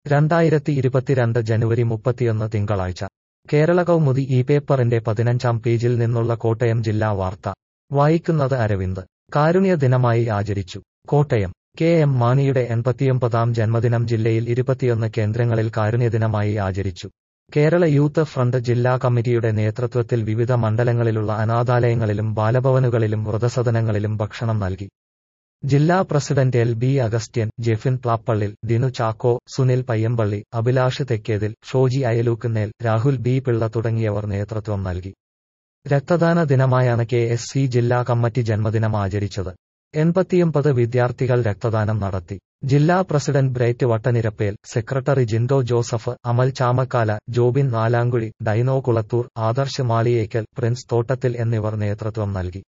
2022 ജനുവരി 31 തിങ്കളാഴ്ച കേരള കൗമുദി ഈ പേപ്പറിന്റെ 15-ാം പേജിൽ നിന്നുള്ള കോട്ടയം ജില്ലാ വാർത്ത വായിക്കുന്നത് അരവിന്ദ്. കാരുണ്യ ദിനമായി ആചരിച്ചു. കോട്ടയം കെ എം മാണിയുടെ 89-ാം ജന്മദിനം ജില്ലയിൽ 21 കേന്ദ്രങ്ങളിൽ കാരുണ്യദിനമായി ആചരിച്ചു. കേരള യൂത്ത് ഫ്രണ്ട് ജില്ലാ കമ്മിറ്റിയുടെ നേതൃത്വത്തിൽ വിവിധ മണ്ഡലങ്ങളിലുള്ള അനാഥാലയങ്ങളിലും ബാലഭവനുകളിലും വൃദ്ധസദനങ്ങളിലും ഭക്ഷണം നൽകി. ജില്ലാ president L B Augustine, Jefin Plappallil, Dinu Chacko, Sunil Payyampally, Abhilash Thekkethil, Shoji Ayalookkunnel, Rahul B Pillai തുടങ്ങിയവർ നേതൃത്വം നൽകി. രക്തദാന ദിനമായാണ് KSC ജില്ലാ കമ്മിറ്റി ജന്മദിനം ആചരിച്ചത്. 89 വിദ്യാർത്ഥികൾ രക്തദാനം നടത്തി. ജില്ലാ പ്രസിഡന്റ് ബ്രേറ്റ് വട്ടനിരപ്പേൽ, സെക്രട്ടറി ജിൻഡോ ജോസഫ്, അമൽ ചാമക്കാല, ജോബിൻ നാലാങ്കുഴി, ഡൈനോ കുളത്തൂർ, ആദർശ് മാളിയേക്കൽ, പ്രിൻസ് തോട്ടത്തിൽ എന്നിവർ നേതൃത്വം നൽകി.